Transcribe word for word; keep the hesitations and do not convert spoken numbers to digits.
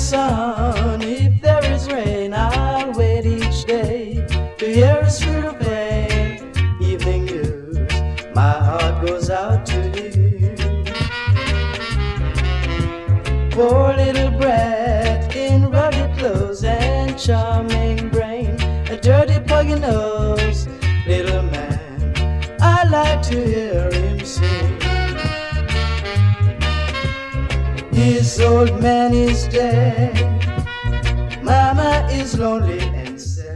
sun, if there is rain, I'll wait each day to hear a street of pain. Evening news, my heart goes out to you. Poor little brat in rugged clothes and charming brain, a dirty puggy nose, little man, I like to hear him sing. His old man is dead, mama is lonely and sad.